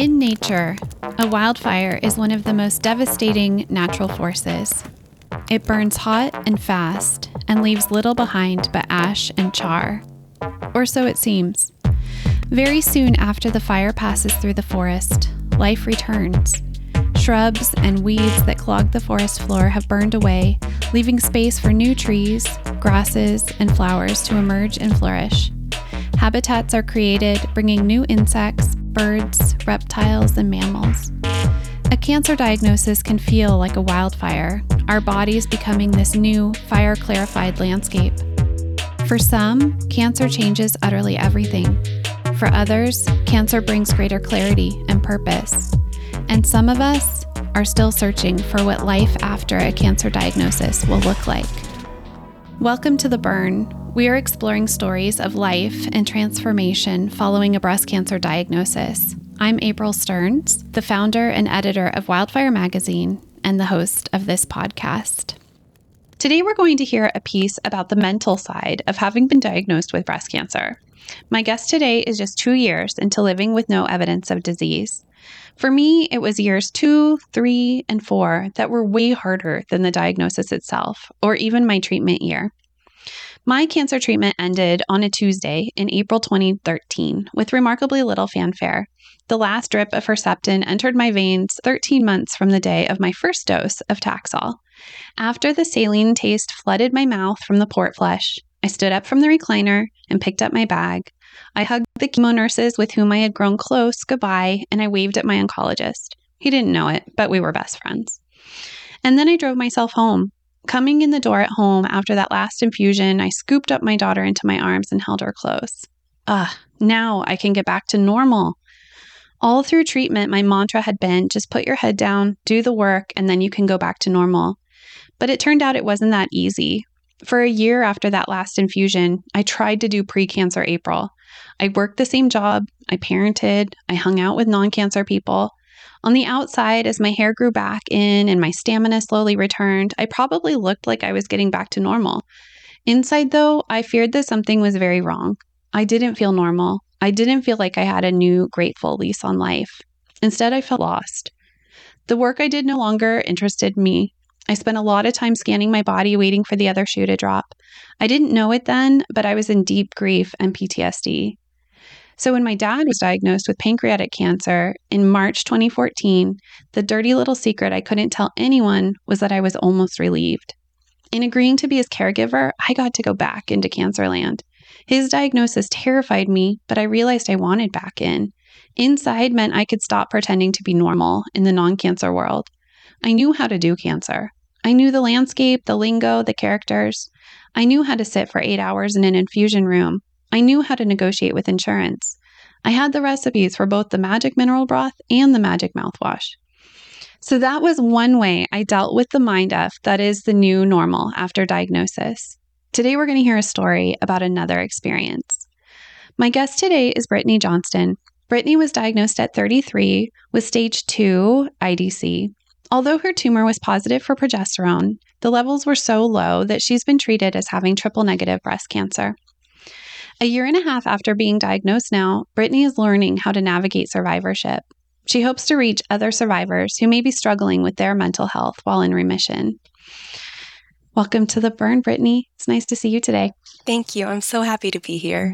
In nature, a wildfire is one of the most devastating natural forces. It burns hot and fast and leaves little behind but ash and char. Or so it seems. Very soon after the fire passes through the forest, life returns. Shrubs and weeds that clog the forest floor have burned away, leaving space for new trees, grasses, and flowers to emerge and flourish. Habitats are created, bringing new insects, birds, reptiles, and mammals. A cancer diagnosis can feel like a wildfire, our bodies becoming this new, fire-clarified landscape. For some, cancer changes utterly everything. For others, cancer brings greater clarity and purpose. And some of us are still searching for what life after a cancer diagnosis will look like. Welcome to The Burn. We are exploring stories of life and transformation following a breast cancer diagnosis. I'm April Stearns, the founder and editor of Wildfire Magazine and the host of this podcast. Today we're going to hear a piece about the mental side of having been diagnosed with breast cancer. My guest today is just 2 years into living with no evidence of disease. For me, it was years 2, 3, and 4 that were way harder than the diagnosis itself, or even my treatment year. My cancer treatment ended on a Tuesday in April 2013 with remarkably little fanfare. The last drip of Herceptin entered my veins 13 months from the day of my first dose of Taxol. After the saline taste flooded my mouth from the port flush, I stood up from the recliner and picked up my bag. I hugged the chemo nurses with whom I had grown close goodbye, and I waved at my oncologist. He didn't know it, but we were best friends. And then I drove myself home. Coming in the door at home after that last infusion, I scooped up my daughter into my arms and held her close. Now I can get back to normal. All through treatment, my mantra had been, just put your head down, do the work, and then you can go back to normal. But it turned out it wasn't that easy. For a year after that last infusion, I tried to do pre-cancer April. I worked the same job, I parented, I hung out with non-cancer people. On the outside, as my hair grew back in and my stamina slowly returned, I probably looked like I was getting back to normal. Inside, though, I feared that something was very wrong. I didn't feel normal. I didn't feel like I had a new, grateful lease on life. Instead, I felt lost. The work I did no longer interested me. I spent a lot of time scanning my body, waiting for the other shoe to drop. I didn't know it then, but I was in deep grief and PTSD. So when my dad was diagnosed with pancreatic cancer in March 2014, the dirty little secret I couldn't tell anyone was that I was almost relieved. In agreeing to be his caregiver, I got to go back into cancer land. His diagnosis terrified me, but I realized I wanted back in. Inside meant I could stop pretending to be normal in the non-cancer world. I knew how to do cancer. I knew the landscape, the lingo, the characters. I knew how to sit for 8 hours in an infusion room. I knew how to negotiate with insurance. I had the recipes for both the magic mineral broth and the magic mouthwash. So that was one way I dealt with the mind F that is the new normal after diagnosis. Today we're going to hear a story about another experience. My guest today is Brittany Johnston. Brittany was diagnosed at 33 with stage 2 IDC. Although her tumor was positive for progesterone, the levels were so low that she's been treated as having triple-negative breast cancer. A year and a half after being diagnosed now, Brittany is learning how to navigate survivorship. She hopes to reach other survivors who may be struggling with their mental health while in remission. Welcome to The Burn, Brittany. It's nice to see you today. Thank you. I'm so happy to be here.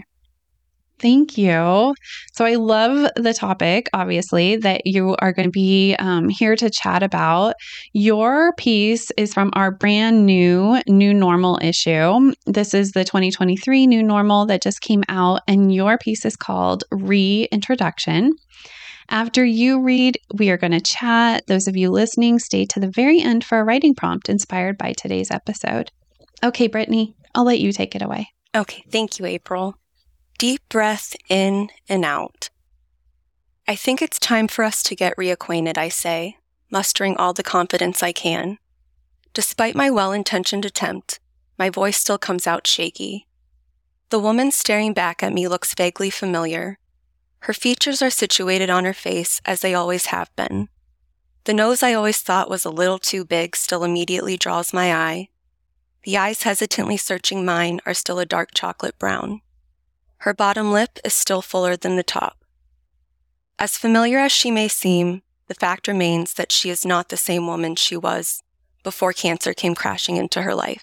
Thank you. So I love the topic, obviously, that you are going to be here to chat about. Your piece is from our brand new Normal issue. This is the 2023 New Normal that just came out, and your piece is called Reintroduction. After you read, we are going to chat. Those of you listening, stay to the very end for a writing prompt inspired by today's episode. Okay, Brittany, I'll let you take it away. Okay, thank you, April. Deep breath in and out. I think it's time for us to get reacquainted, I say, mustering all the confidence I can. Despite my well-intentioned attempt, my voice still comes out shaky. The woman staring back at me looks vaguely familiar. Her features are situated on her face as they always have been. The nose I always thought was a little too big still immediately draws my eye. The eyes hesitantly searching mine are still a dark chocolate brown. Her bottom lip is still fuller than the top. As familiar as she may seem, the fact remains that she is not the same woman she was before cancer came crashing into her life.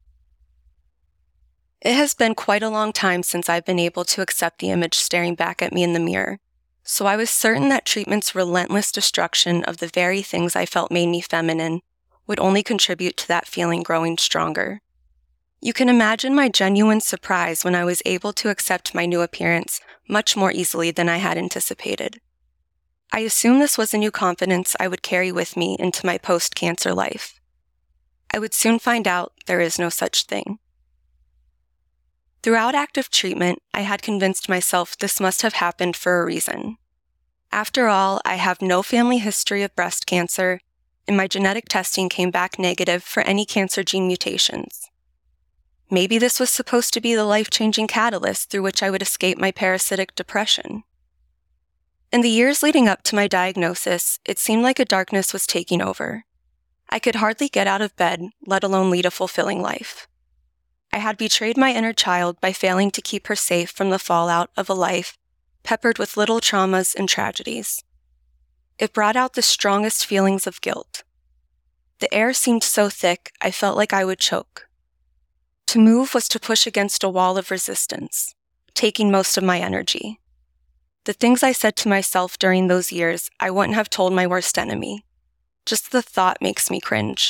It has been quite a long time since I've been able to accept the image staring back at me in the mirror, so I was certain that treatment's relentless destruction of the very things I felt made me feminine would only contribute to that feeling growing stronger. You can imagine my genuine surprise when I was able to accept my new appearance much more easily than I had anticipated. I assumed this was a new confidence I would carry with me into my post-cancer life. I would soon find out there is no such thing. Throughout active treatment, I had convinced myself this must have happened for a reason. After all, I have no family history of breast cancer, and my genetic testing came back negative for any cancer gene mutations. Maybe this was supposed to be the life-changing catalyst through which I would escape my parasitic depression. In the years leading up to my diagnosis, it seemed like a darkness was taking over. I could hardly get out of bed, let alone lead a fulfilling life. I had betrayed my inner child by failing to keep her safe from the fallout of a life peppered with little traumas and tragedies. It brought out the strongest feelings of guilt. The air seemed so thick, I felt like I would choke. To move was to push against a wall of resistance, taking most of my energy. The things I said to myself during those years, I wouldn't have told my worst enemy. Just the thought makes me cringe.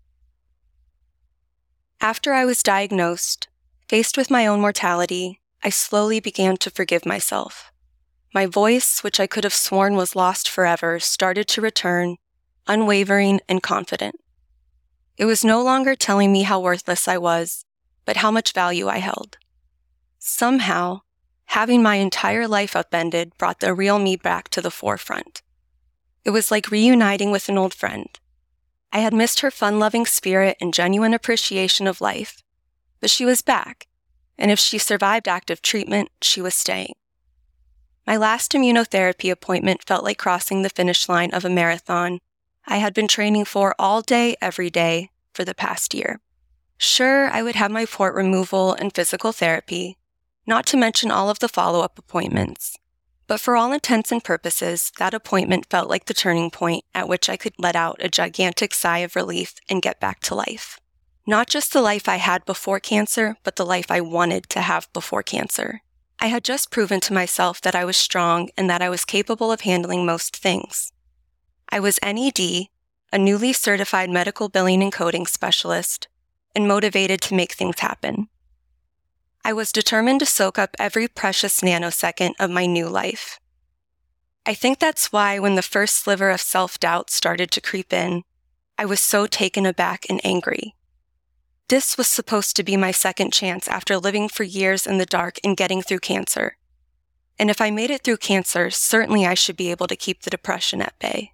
After I was diagnosed, faced with my own mortality, I slowly began to forgive myself. My voice, which I could have sworn was lost forever, started to return, unwavering and confident. It was no longer telling me how worthless I was, but how much value I held. Somehow, having my entire life upended brought the real me back to the forefront. It was like reuniting with an old friend. I had missed her fun-loving spirit and genuine appreciation of life, but she was back, and if she survived active treatment, she was staying. My last immunotherapy appointment felt like crossing the finish line of a marathon I had been training for all day, every day, for the past year. Sure, I would have my port removal and physical therapy, not to mention all of the follow-up appointments. But for all intents and purposes, that appointment felt like the turning point at which I could let out a gigantic sigh of relief and get back to life. Not just the life I had before cancer, but the life I wanted to have before cancer. I had just proven to myself that I was strong and that I was capable of handling most things. I was NED, a newly certified medical billing and coding specialist, and motivated to make things happen. I was determined to soak up every precious nanosecond of my new life. I think that's why when the first sliver of self-doubt started to creep in, I was so taken aback and angry. This was supposed to be my second chance after living for years in the dark and getting through cancer. And if I made it through cancer, certainly I should be able to keep the depression at bay.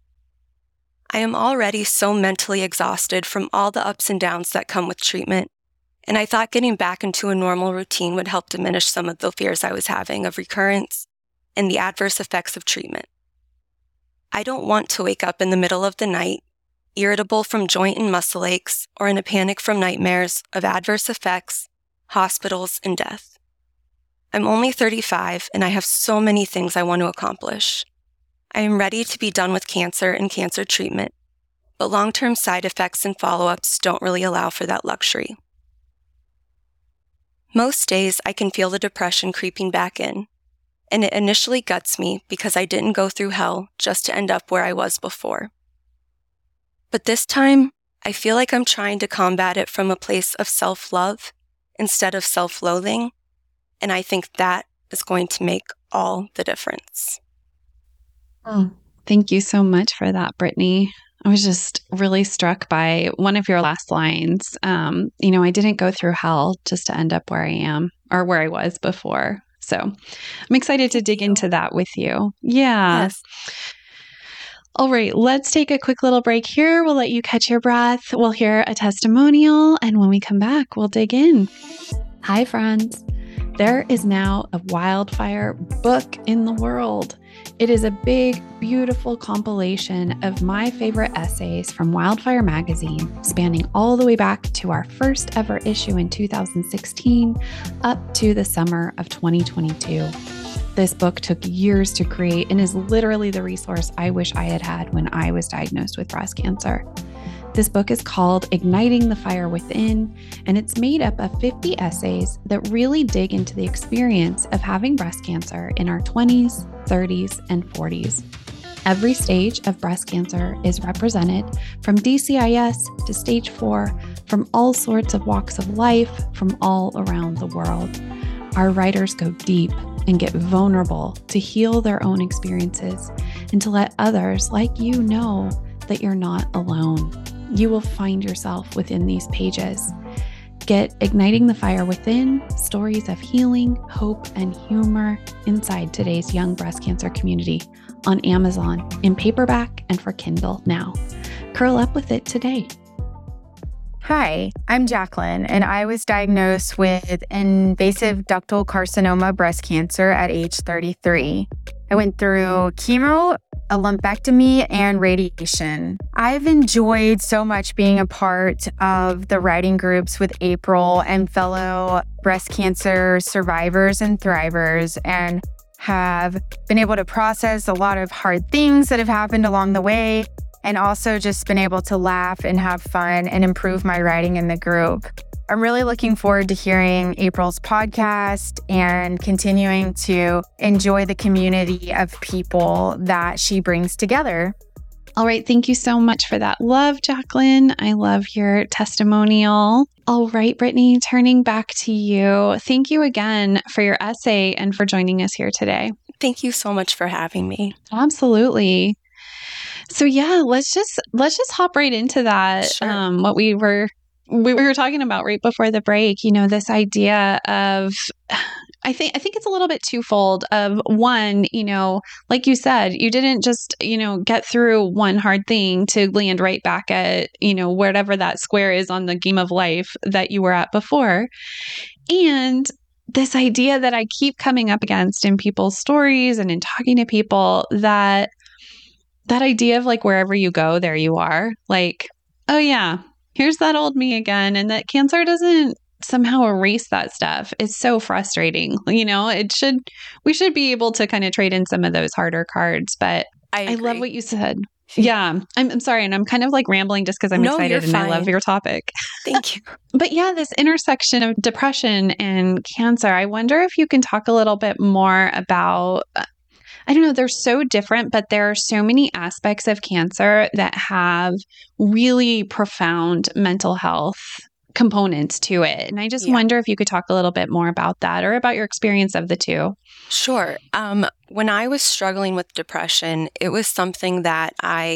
I am already so mentally exhausted from all the ups and downs that come with treatment, and I thought getting back into a normal routine would help diminish some of the fears I was having of recurrence and the adverse effects of treatment. I don't want to wake up in the middle of the night, irritable from joint and muscle aches, or in a panic from nightmares of adverse effects, hospitals, and death. I'm only 35, and I have so many things I want to accomplish. I am ready to be done with cancer and cancer treatment, but long-term side effects and follow-ups don't really allow for that luxury. Most days, I can feel the depression creeping back in, and it initially guts me because I didn't go through hell just to end up where I was before. But this time, I feel like I'm trying to combat it from a place of self-love instead of self-loathing, and I think that is going to make all the difference. Oh, thank you so much for that, Brittany. I was just really struck by one of your last lines. I didn't go through hell just to end up where I am or where I was before. So I'm excited to dig into that with you. Yeah. Yes. All right, let's take a quick little break here. We'll let you catch your breath. We'll hear a testimonial. And when we come back, we'll dig in. Hi, friends. There is now a wildfire book in the world. It is a big, beautiful compilation of my favorite essays from Wildfire Magazine, spanning all the way back to our first ever issue in 2016 up to the summer of 2022. This book took years to create and is literally the resource I wish I had had when I was diagnosed with breast cancer. This book is called Igniting the Fire Within, and it's made up of 50 essays that really dig into the experience of having breast cancer in our 20s, 30s, and 40s. Every stage of breast cancer is represented, from DCIS to stage 4, from all sorts of walks of life, from all around the world. Our writers go deep and get vulnerable to heal their own experiences and to let others like you know that you're not alone. You will find yourself within these pages. Get Igniting the Fire Within, stories of healing, hope, and humor inside today's young breast cancer community on Amazon, in paperback, and for Kindle now. Curl up with it today. Hi, I'm Jacqueline, and I was diagnosed with invasive ductal carcinoma breast cancer at age 33. I went through chemo, a lumpectomy, and radiation. I've enjoyed so much being a part of the writing groups with April and fellow breast cancer survivors and thrivers, and have been able to process a lot of hard things that have happened along the way, and also just been able to laugh and have fun and improve my writing in the group. I'm really looking forward to hearing April's podcast and continuing to enjoy the community of people that she brings together. All right. Thank you so much for that love, Jacqueline. I love your testimonial. All right, Brittany, turning back to you. Thank you again for your essay and for joining us here today. Thank you so much for having me. Absolutely. So yeah, let's just hop right into that. Sure. What we were talking about right before the break, this idea of, I think it's a little bit twofold of one, like you said, you didn't just, get through one hard thing to land right back at, wherever that square is on the game of life that you were at before. And this idea that I keep coming up against in people's stories and in talking to people, that idea of like, wherever you go, there you are. Like, oh yeah, here's that old me again. And that cancer doesn't somehow erase that stuff. It's so frustrating. We should be able to kind of trade in some of those harder cards, but I love what you said. Yeah. I'm sorry. And I'm kind of like rambling just because I'm excited and I love your topic. Thank you. But yeah, this intersection of depression and cancer, I wonder if you can talk a little bit more about, I don't know, they're so different, but there are so many aspects of cancer that have really profound mental health components to it. And I just wonder if you could talk a little bit more about that or about your experience of the two. Sure. When I was struggling with depression, it was something that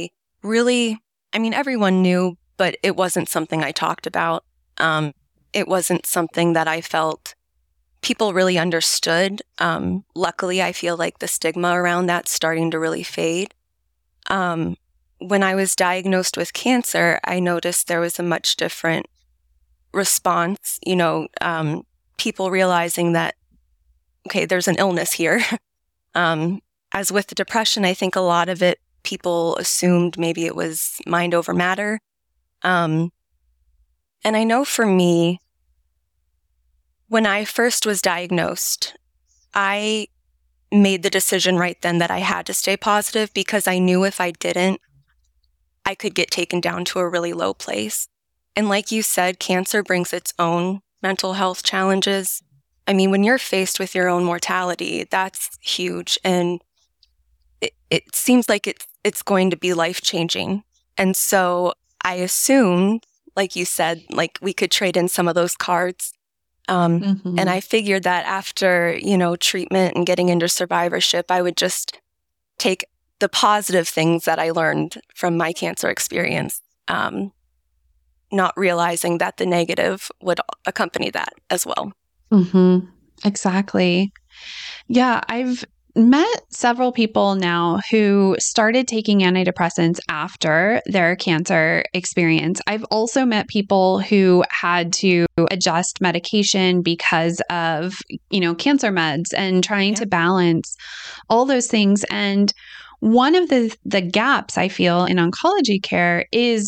everyone knew, but it wasn't something I talked about. It wasn't something that I felt people really understood. Luckily, I feel like the stigma around that's starting to really fade. When I was diagnosed with cancer, I noticed there was a much different response, people realizing that, okay, there's an illness here. As with depression, I think a lot of it, people assumed maybe it was mind over matter. And I know for me, when I first was diagnosed, I made the decision right then that I had to stay positive because I knew if I didn't, I could get taken down to a really low place. And like you said, cancer brings its own mental health challenges. I mean, when you're faced with your own mortality, that's huge. And it seems like it's going to be life-changing. And so I assumed, like you said, like we could trade in some of those cards. And I figured that after, treatment and getting into survivorship, I would just take the positive things that I learned from my cancer experience, not realizing that the negative would accompany that as well. Mm-hmm. Exactly. Yeah, I've met several people now who started taking antidepressants after their cancer experience. I've also met people who had to adjust medication because of, cancer meds and trying to balance all those things. And one of the gaps I feel in oncology care is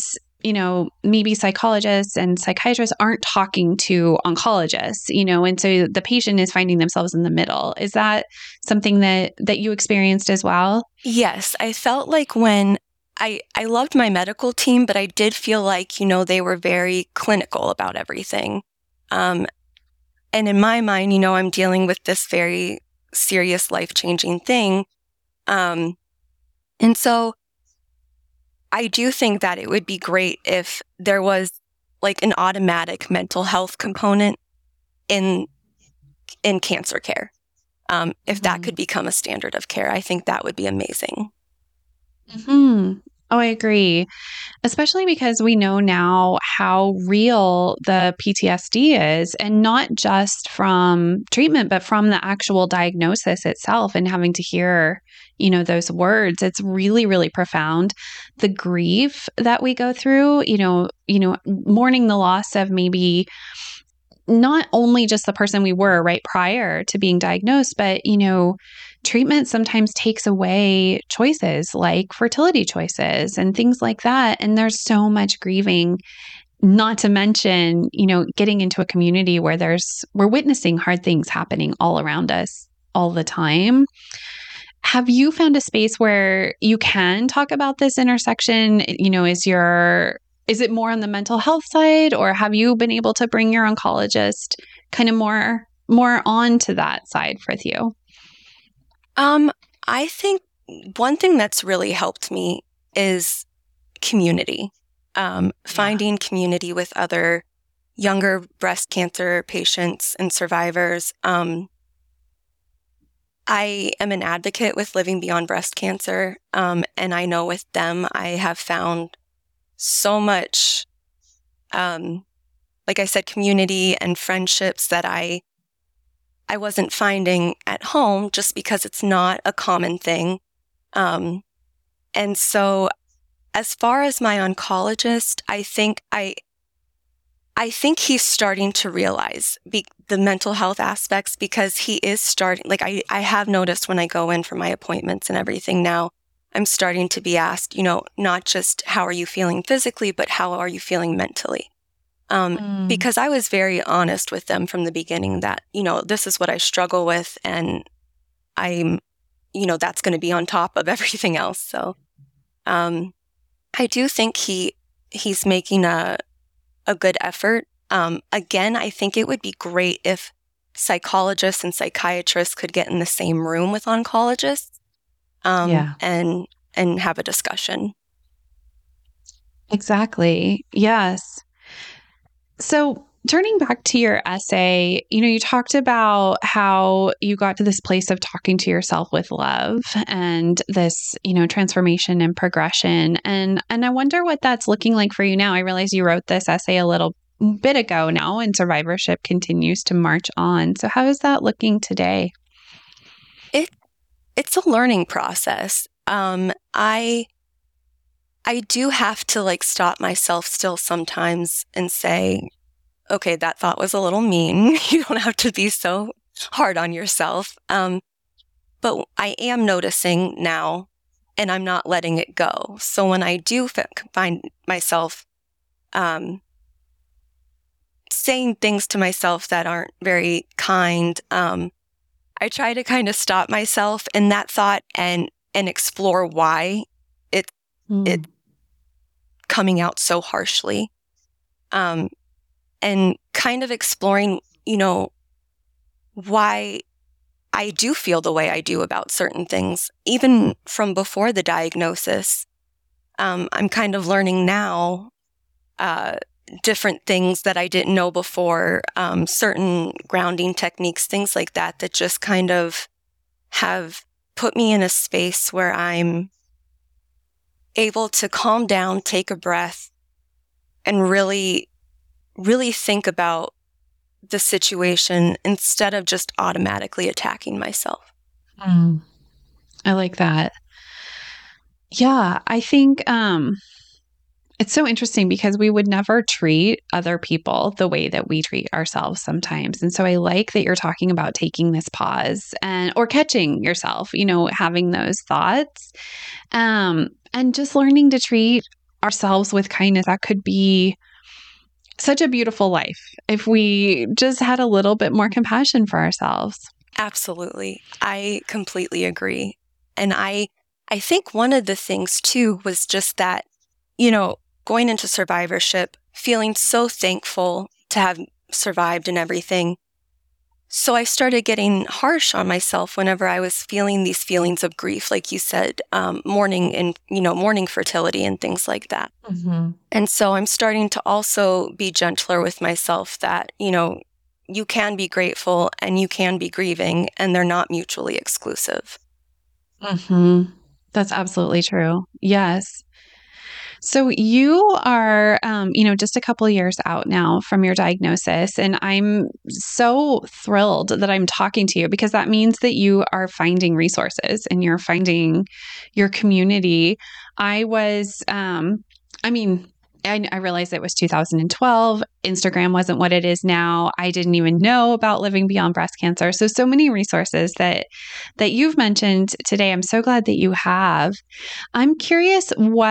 maybe psychologists and psychiatrists aren't talking to oncologists, and so the patient is finding themselves in the middle. Is that something that you experienced as well? Yes, I felt like when I loved my medical team, but I did feel like, they were very clinical about everything. And in my mind, I'm dealing with this very serious, life-changing thing. And so I do think that it would be great if there was like an automatic mental health component in cancer care. If that could become a standard of care, I think that would be amazing. Mm-hmm. Oh, I agree. Especially because we know now how real the PTSD is, and not just from treatment, but from the actual diagnosis itself and having to hear, those words. It's really, really profound. The grief that we go through, mourning the loss of maybe not only just the person we were right prior to being diagnosed, but, treatment sometimes takes away choices like fertility choices and things like that. And there's so much grieving, not to mention, getting into a community where we're witnessing hard things happening all around us all the time. Have you found a space where you can talk about this intersection? Is it more on the mental health side, or have you been able to bring your oncologist kind of more onto that side with you? I think one thing that's really helped me is community. Finding community with other younger breast cancer patients and survivors. I am an advocate with Living Beyond Breast Cancer, and I know with them I have found so much, like I said, community and friendships that I wasn't finding at home just because it's not a common thing. And so as far as my oncologist, I think he's starting to realize the mental health aspects, because he is starting, like I have noticed when I go in for my appointments and everything now, I'm starting to be asked, not just how are you feeling physically, but how are you feeling mentally? Because I was very honest with them from the beginning that, this is what I struggle with, and I'm, that's going to be on top of everything else. So, I do think he's making a good effort. Again, I think it would be great if psychologists and psychiatrists could get in the same room with oncologists, and have a discussion. Exactly. Yes. So turning back to your essay, you talked about how you got to this place of talking to yourself with love and this, transformation and progression. And I wonder what that's looking like for you now. I realize you wrote this essay a little bit ago now, and survivorship continues to march on. So how is that looking today? It's a learning process. I do have to stop myself still sometimes and say, okay, that thought was a little mean. You don't have to be so hard on yourself. But I am noticing now, and I'm not letting it go. So when I do find myself saying things to myself that aren't very kind, I try to kind of stop myself in that thought and explore why it's coming out so harshly. And kind of exploring, why I do feel the way I do about certain things, even from before the diagnosis. I'm kind of learning now different things that I didn't know before, certain grounding techniques, things like that just kind of have put me in a space where I'm able to calm down, take a breath, and really, really think about the situation instead of just automatically attacking myself. I like that. Yeah, I think it's so interesting because we would never treat other people the way that we treat ourselves sometimes. And so I like that you're talking about taking this pause or catching yourself, having those thoughts, and just learning to treat ourselves with kindness, that could be such a beautiful life if we just had a little bit more compassion for ourselves. Absolutely. I completely agree. And I think one of the things too was just that, going into survivorship, feeling so thankful to have survived and everything. So I started getting harsh on myself whenever I was feeling these feelings of grief, like you said, mourning and, mourning fertility and things like that. Mm-hmm. And so I'm starting to also be gentler with myself that, you can be grateful and you can be grieving, and they're not mutually exclusive. Mm-hmm. That's absolutely true. Yes. So you are, just a couple of years out now from your diagnosis, and I'm so thrilled that I'm talking to you because that means that you are finding resources and you're finding your community. I was, I realized it was 2012. Instagram wasn't what it is now. I didn't even know about Living Beyond Breast Cancer. So many resources that you've mentioned today. I'm so glad that you have. I'm curious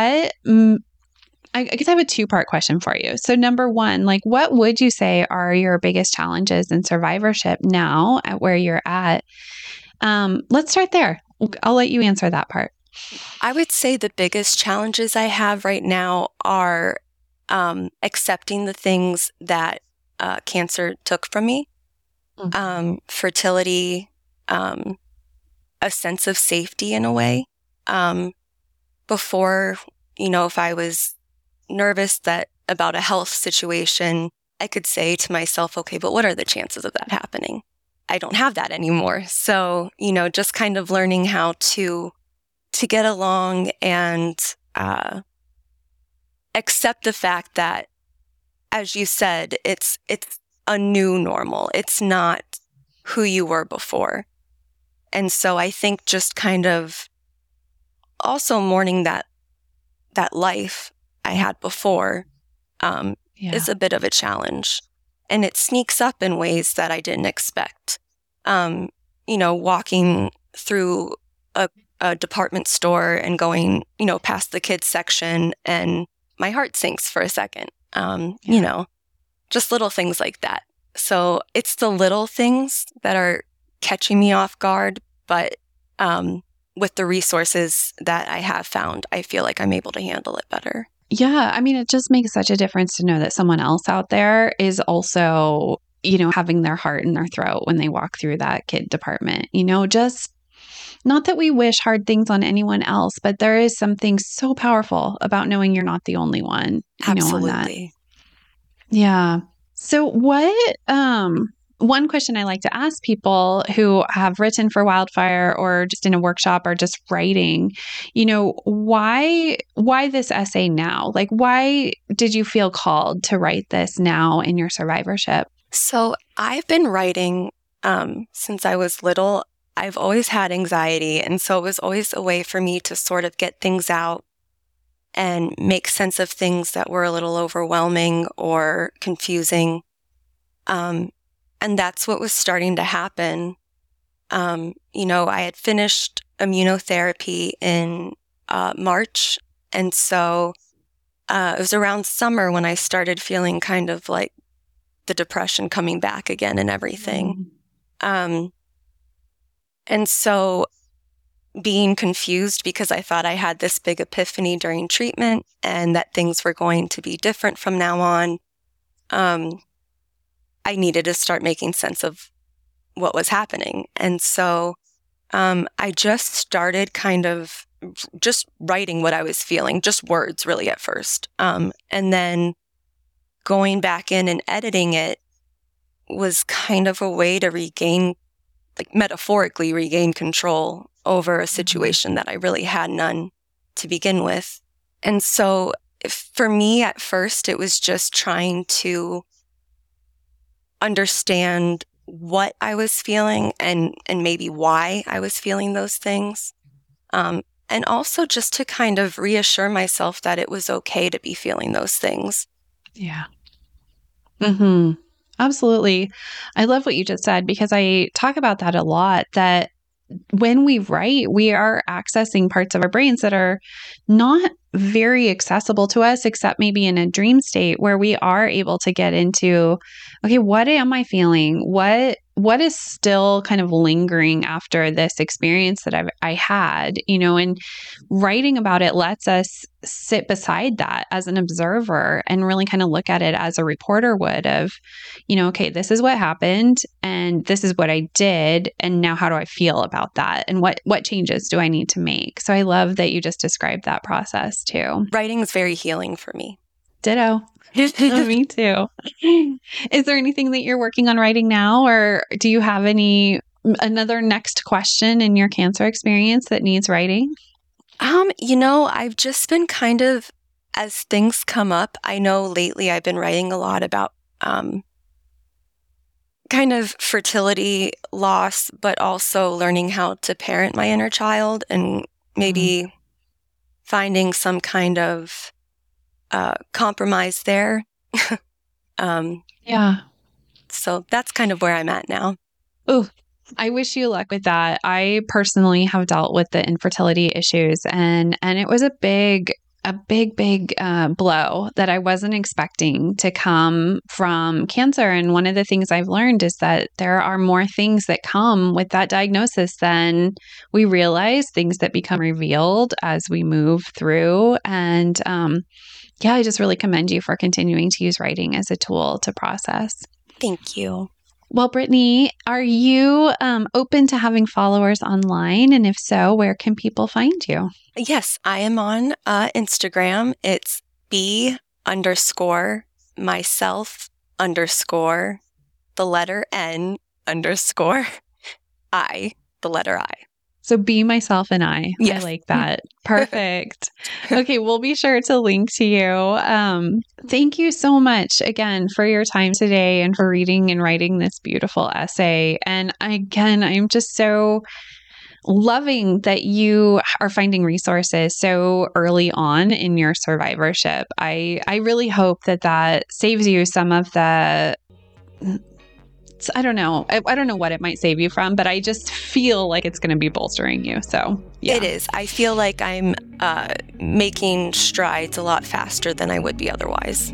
I guess I have a two-part question for you. So number one, like, what would you say are your biggest challenges in survivorship now at where you're at? Let's start there. I'll let you answer that part. I would say the biggest challenges I have right now are accepting the things that cancer took from me. Mm-hmm. Fertility, a sense of safety in a way. Before, if I was nervous about a health situation, I could say to myself, okay, but what are the chances of that happening? I don't have that anymore. So, just kind of learning how to get along and accept the fact that, as you said, it's a new normal. It's not who you were before. And so I think just kind of also mourning that life I had before is a bit of a challenge. And it sneaks up in ways that I didn't expect. Walking through a department store and going, past the kids section, and my heart sinks for a second. Just little things like that. So it's the little things that are catching me off guard, but with the resources that I have found, I feel like I'm able to handle it better. Yeah. I mean, it just makes such a difference to know that someone else out there is also, having their heart in their throat when they walk through that kid department, just not that we wish hard things on anyone else, but there is something so powerful about knowing you're not the only one. Absolutely. On that. Yeah. So one question I like to ask people who have written for Wildfire or just in a workshop or just writing, why this essay now? Like, why did you feel called to write this now in your survivorship? So I've been writing since I was little. I've always had anxiety, and so it was always a way for me to sort of get things out and make sense of things that were a little overwhelming or confusing. And that's what was starting to happen. I had finished immunotherapy in March, and so it was around summer when I started feeling kind of like the depression coming back again and everything. And so being confused because I thought I had this big epiphany during treatment and that things were going to be different from now on, I needed to start making sense of what was happening. And so I just started kind of just writing what I was feeling, just words really at first. And then going back in and editing it was kind of a way to metaphorically regain control over a situation that I really had none to begin with. And so for me at first, it was just trying to understand what I was feeling and maybe why I was feeling those things. And also just to kind of reassure myself that it was okay to be feeling those things. Yeah. Mm-hmm. Absolutely. I love what you just said because I talk about that a lot, that when we write, we are accessing parts of our brains that are not very accessible to us, except maybe in a dream state where we are able to get into, okay, what am I feeling? What is still kind of lingering after this experience that I had, and writing about it lets us sit beside that as an observer and really kind of look at it as a reporter would of, okay, this is what happened and this is what I did. And now how do I feel about that? And what changes do I need to make? So I love that you just described that process too. Writing is very healing for me. Ditto. Me too. Is there anything that you're working on writing now, or do you have another next question in your cancer experience that needs writing? I've just been kind of, as things come up, I know lately I've been writing a lot about kind of fertility loss, but also learning how to parent my inner child and maybe finding some kind of compromise there. Yeah. So that's kind of where I'm at now. Oh, I wish you luck with that. I personally have dealt with the infertility issues, and it was a big blow that I wasn't expecting to come from cancer. And one of the things I've learned is that there are more things that come with that diagnosis than we realize, things that become revealed as we move through. And I just really commend you for continuing to use writing as a tool to process. Thank you. Well, Brittany, are you open to having followers online? And if so, where can people find you? Yes, I am on Instagram. It's B_myself_N_I. So be myself and I. Yes. I like that. Perfect. Okay, we'll be sure to link to you. Thank you so much again for your time today and for reading and writing this beautiful essay. And again, I'm just so loving that you are finding resources so early on in your survivorship. I really hope that saves you some of the... I don't know. I don't know what it might save you from, but I just feel like it's going to be bolstering you. So yeah. It is. I feel like I'm making strides a lot faster than I would be otherwise.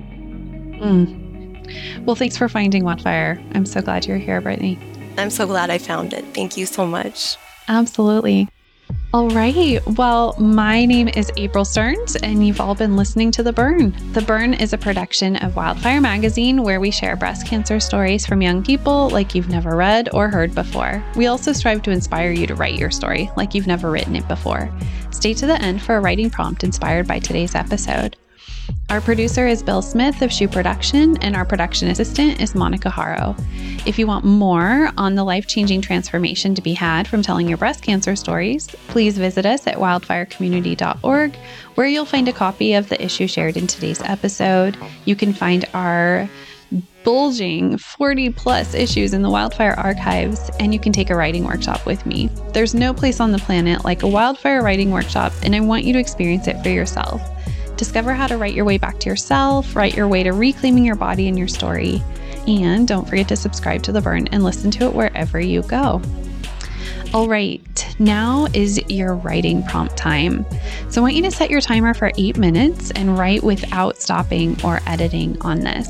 Well, thanks for finding Wildfire. I'm so glad you're here, Brittany. I'm so glad I found it. Thank you so much. Absolutely. All right. Well, my name is April Stearns, and you've all been listening to The Burn. The Burn is a production of Wildfire Magazine, where we share breast cancer stories from young people like you've never read or heard before. We also strive to inspire you to write your story like you've never written it before. Stay to the end for a writing prompt inspired by today's episode. Our producer is Bill Smith of Shoe Production, and our production assistant is Monica Haro. If you want more on the life-changing transformation to be had from telling your breast cancer stories, please visit us at wildfirecommunity.org, where you'll find a copy of the issue shared in today's episode. You can find our bulging 40+ issues in the Wildfire archives, and you can take a writing workshop with me. There's no place on the planet like a Wildfire writing workshop, and I want you to experience it for yourself. Discover how to write your way back to yourself, write your way to reclaiming your body and your story. And don't forget to subscribe to The Burn and listen to it wherever you go. All right, now is your writing prompt time. So I want you to set your timer for 8 minutes and write without stopping or editing on this.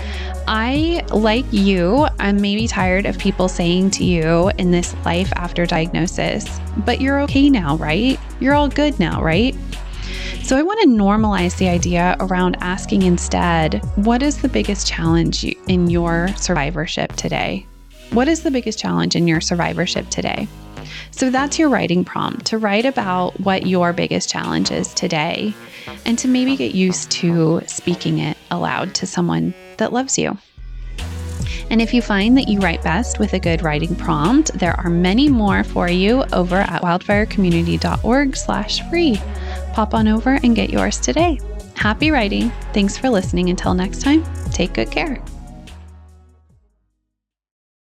I, like you, I'm maybe tired of people saying to you in this life after diagnosis, but you're okay now, right? You're all good now, right? So I want to normalize the idea around asking instead, what is the biggest challenge in your survivorship today? What is the biggest challenge in your survivorship today? So that's your writing prompt, to write about what your biggest challenge is today, and to maybe get used to speaking it aloud to someone that loves you. And if you find that you write best with a good writing prompt, there are many more for you over at wildfirecommunity.org/free. Pop on over and get yours today. Happy writing. Thanks for listening. Until next time, take good care.